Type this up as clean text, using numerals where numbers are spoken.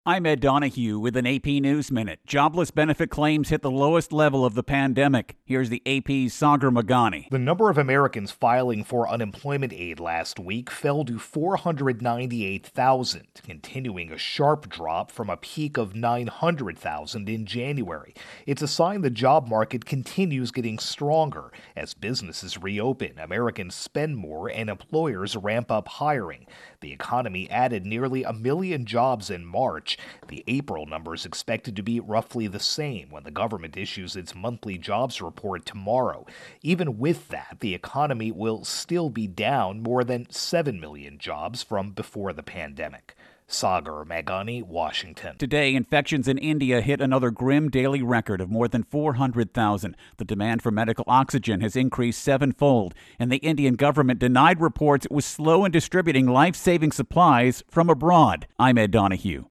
I'm Ed Donahue with an AP News Minute. Jobless benefit claims hit the lowest level of the pandemic. Here's the AP's Sagar Meghani. The number of Americans filing for unemployment aid last week fell to 498,000, continuing a sharp drop from a peak of 900,000 in January. It's a sign the job market continues getting stronger. As businesses reopen, Americans spend more, and employers ramp up hiring. The economy added nearly 1 million jobs in March. The April number is expected to be roughly the same when the government issues its monthly jobs report tomorrow. Even with that, the economy will still be down more than 7 million jobs from before the pandemic. Sagar Meghani, Washington. Today, infections in India hit another grim daily record of more than 400,000. The demand for medical oxygen has increased sevenfold, and the Indian government denied reports it was slow in distributing life-saving supplies from abroad. I'm Ed Donahue.